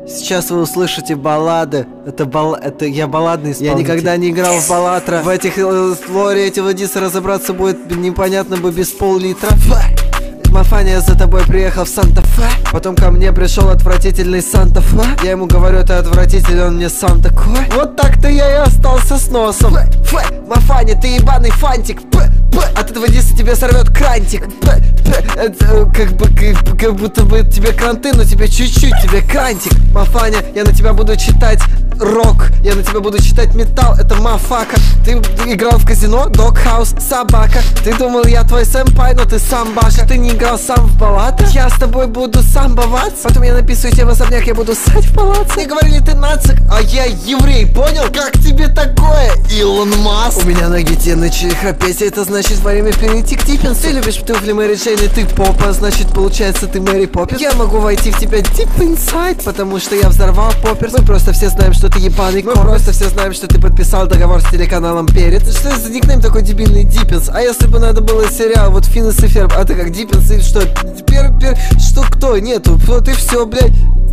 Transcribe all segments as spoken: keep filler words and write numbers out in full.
Сейчас вы услышите баллады. Это бал... это я балладный исполнитель. Я никогда не играл в баллатра. В этих э, лоре этого диса разобраться будет непонятно бы без пол-литра. Мафания, за тобой приехал в Санта-Фе. Потом ко мне пришел отвратительный Санта-Фе. Я ему говорю, это отвратительный, он мне сам такой. Вот так-то я и остался с носом. Фе, Мафаня, ты ебаный фантик. П, п, от этого диса тебе сорвет крантик. П, п, это, как бы, как, как будто бы тебе кранты, но тебе чуть-чуть, тебе крантик. Мафаня, я на тебя буду читать рок, я на тебя буду читать металл, это мафака. Ты играл в казино, догхаус, собака. Ты думал, я твой сэмпай, но ты самбака. Ты не играл сам в баллады, я с тобой буду самбоваться. Потом я написываю тебе в особняк, я буду ссать в палаце. Мне говорили, ты нацик, а я еврей, понял? Как тебе такое, Илон Маск? У меня ноги те начали храпеть, это значит время перейти к Диппинс. Ты любишь туфли Мэри Джейн, и ты попа, значит получается ты Мэри Поппинс. Я могу войти в тебя deep inside, потому что я взорвал попперс. Мы просто все знаем, что ты ебаный. Мы просто все знаем, что ты подписал договор с телеканалом Перец. Что это за никнейм такой дебильный, Диппинс? А если бы надо было сериал, вот Финес и Ферб, а ты как Диппинс, и что? Пер, пер, что, кто? Нету, вот и все, блядь.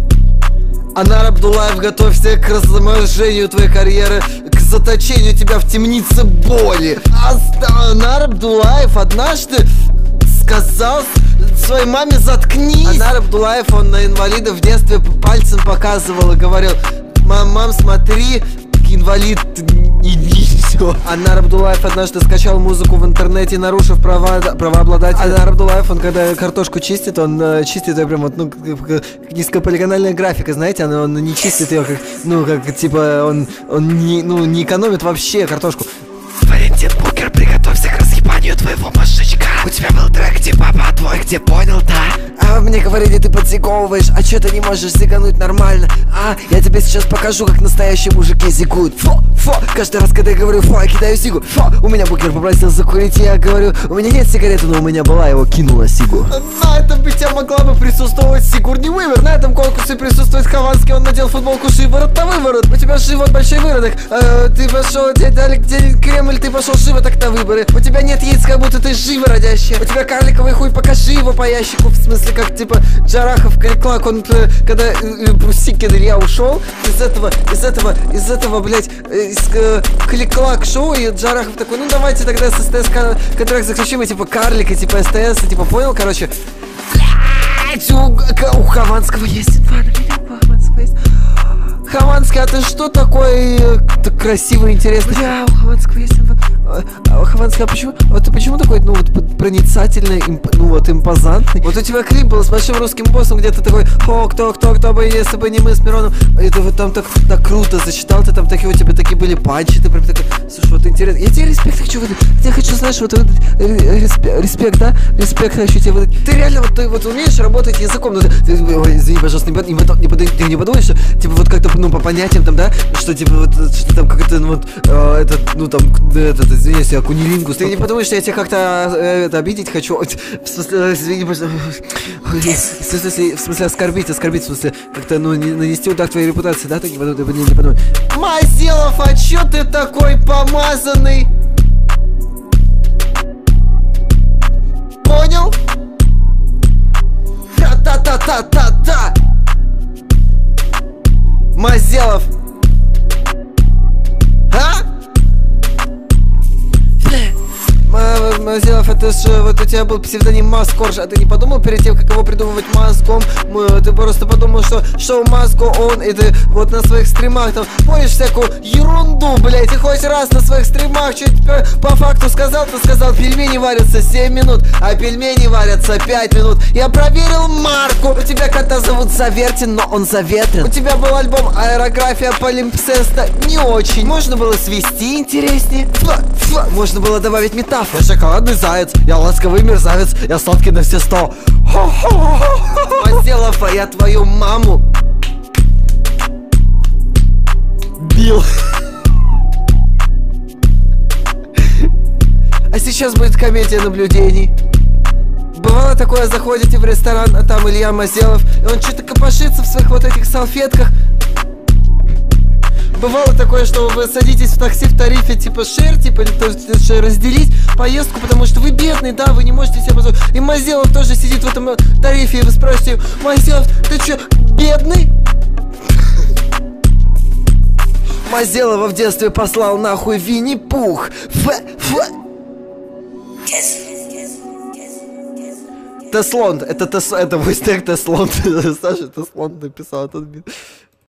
Анар Абдулаев, готовься к размножению твоей карьеры, к заточению тебя в темнице боли. А Анар Абдулаев однажды сказал своей маме: заткнись. Анар Абдулаев, он на инвалидов в детстве пальцем показывал и говорил: мам, мам, смотри, инвалид, иди, все. Анар Абдулаев однажды скачал музыку в интернете, нарушив права правообладателя. Анар Абдулаев, он когда картошку чистит, он э, чистит ее прям вот, ну, низкополигональная графика, знаете, он, он не чистит ее как, ну, как, типа, он, он не, ну, не экономит вообще картошку. Валентин Букер, приготовься к разъебанию твоего мозжечка. У тебя был трек, где папа твой, где понял, да? А мне говорили, ты подзиговываешь, а чё ты не можешь зигануть нормально? А, я тебе сейчас покажу, как настоящие мужики зигуют. Фу, фу, каждый раз, когда я говорю фу, я кидаю сигу. Фу, у меня Букер попросил закурить, и я говорю: у меня нет сигареты, но у меня была, его кинула сигу. На этом бите могла бы присутствовать Сигурни Уивер. На этом конкурсе присутствует Хованский, он надел футболку шиворот на выворот. У тебя живот большой выродок, э, ты пошел, тебе дали где Кремль, ты пошел животок на выборы. У тебя нет яиц, как будто ты живородящая. У тебя карликовый хуй, покажи его по ящику. В смысле, как типа Джарахов, Криклак, он когда э, Брусикин Илья ушел из этого, из этого, из этого, блять, из э, Клик-клак шоу, и Джарахов такой: ну давайте тогда с СТС контракт заключим, и типа Карлик, и типа СТС, и типа понял, короче. Блять, у, у Хованского есть инфа на меня, у Хованского есть. Хованский, а ты что такой так красивый, интересный? Бля, у Хованского есть инфа. А, Хованский, а почему, а ты почему такой, ну вот, проницательный, имп, ну вот, импозантный? Вот у тебя клип был с большим русским боссом, где ты такой: о, кто, кто, кто бы, если бы не мы с Мироном. Это вот там так, так круто зачитал, ты там такие, у тебя такие были панчи, ты прям такой: слушай, вот интересно, я тебе респект хочу выдать, я хочу, знаешь, вот выдать, респект, респект, да, респект хочу тебе выдать. Ты реально вот, ты вот умеешь работать языком, ну ты, ты ой, извини, пожалуйста, не, не, не, ты не подумаешь, что, типа, вот как-то, ну, по понятиям там, да, что, типа, вот, что там, как-то, ну, вот, э, этот, ну, там, этот, извиняюсь, я кунилингус. Ты не подумаешь, что я тебя как-то э, это, обидеть хочу? В смысле, извини, пожалуйста, в смысле, в смысле, оскорбить, оскорбить, в смысле, как-то, ну, не, нанести удар твоей репутации, да, ты не подумай, ты не, не подумай. Мазилов, а чё ты такой помазанный? Понял? Та-та-та-та-та-та! Мазелов! А? Мазелов, это ж вот у тебя был псевдоним Маскорж, а ты не подумал перед тем, как его придумывать мозгом? Ты просто подумал, что шоу Мазго он, и ты вот на своих стримах там поешь всякую ерунду, блять, и хоть раз на своих стримах чуть по факту сказал, ты сказал: пельмени варятся семь минут, а пельмени варятся пять минут. Я проверил марку, у тебя кота зовут Завертин, но он заветрен. У тебя был альбом Аэрография Полимпсеста, не очень. Можно было свести интереснее, фа, фа. Можно было добавить метафору. Я шоколадный заяц, я ласковый мерзавец, я сладкий на все сто. Мазелов, а я твою маму бил. А сейчас будет комедия наблюдений. Бывало такое, заходите в ресторан, а там Илья Мазелов, и он что-то копошится в своих вот этих салфетках. Бывало такое, что вы садитесь в такси в тарифе типа шер, типа разделить поездку, потому что вы бедный, да, вы не можете себе позволить. И Мазелов тоже сидит в этом тарифе, и вы спросите: Мазелов, ты что, бедный? Мазелова в детстве послал нахуй Винни-Пух. Ф, ф. Теслон, это Тес, это войстек Теслон. Саша Теслон написал этот бит.